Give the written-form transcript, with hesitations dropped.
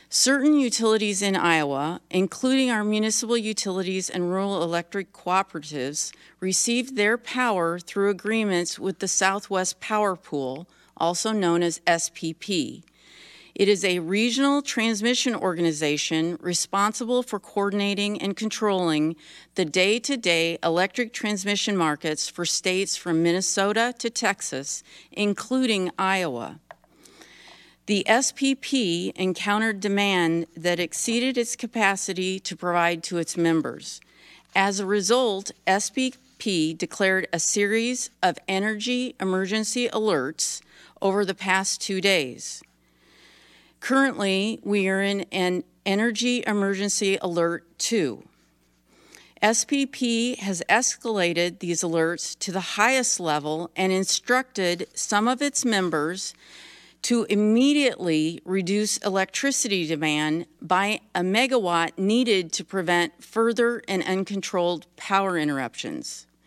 Certain utilities in Iowa, including our municipal utilities and rural electric cooperatives, received their power through agreements with the Southwest Power Pool, also known as SPP. It is a regional transmission organization responsible for coordinating and controlling the day-to-day electric transmission markets for states from Minnesota to Texas, including Iowa. The SPP encountered demand that exceeded its capacity to provide to its members. As a result, SPP declared a series of energy emergency alerts over the past 2 days. Currently, we are in an Energy Emergency Alert 2. SPP has escalated these alerts to the highest level and instructed some of its members to immediately reduce electricity demand by a megawatt needed to prevent further and uncontrolled power interruptions.